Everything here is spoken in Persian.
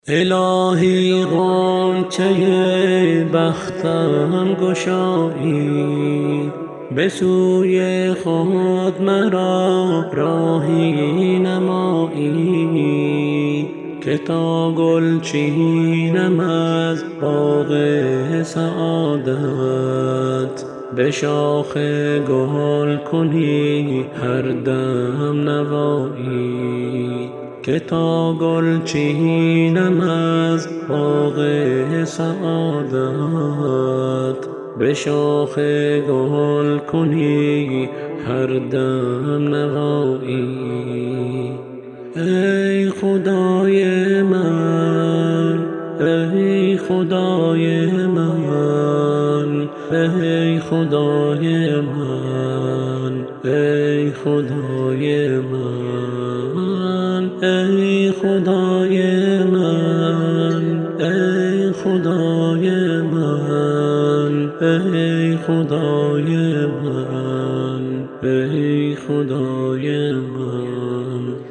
الهی غنچه بختم گشایی، به سوی خود مرا راهی نمایی، که تا گل چینم از باغ سعادت، به شاخ گل کنی هر دم نوایی. که تا گل چینم از باغ سعادت، به شاخ گل کنی هر دم نوایی. ای خدای من، ای خدای من، ای خدای من، ای خدای من، ای خدای من، ای خدای من، ای خدای من، ای خدای من.